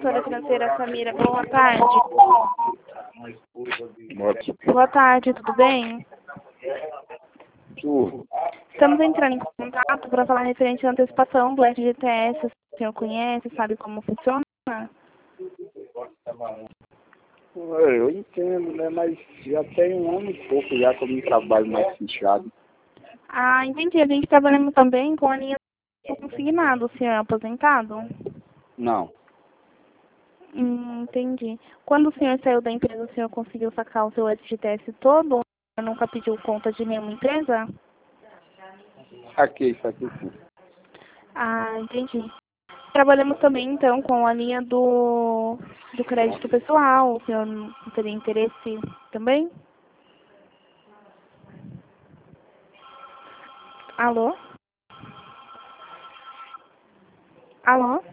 corretora financeira Samira. Boa tarde. Moto. Boa tarde, tudo bem? Tudo. Estamos entrando em contato para falar referente à antecipação do FGTS. O senhor conhece, sabe como funciona? Eu entendo, né? Mas já tem um ano e pouco já que eu não trabalho mais fechado. Ah, entendi. A gente trabalhamos também com a linha do consignado. O senhor é aposentado? Não. Entendi. Quando o senhor saiu da empresa, o senhor conseguiu sacar o seu FGTS todo? O senhor nunca pediu conta de nenhuma empresa? Saquei isso aqui sim. Ah, entendi. Trabalhamos também, então, com a linha do crédito pessoal. O senhor não teria interesse também? Alô? Alô?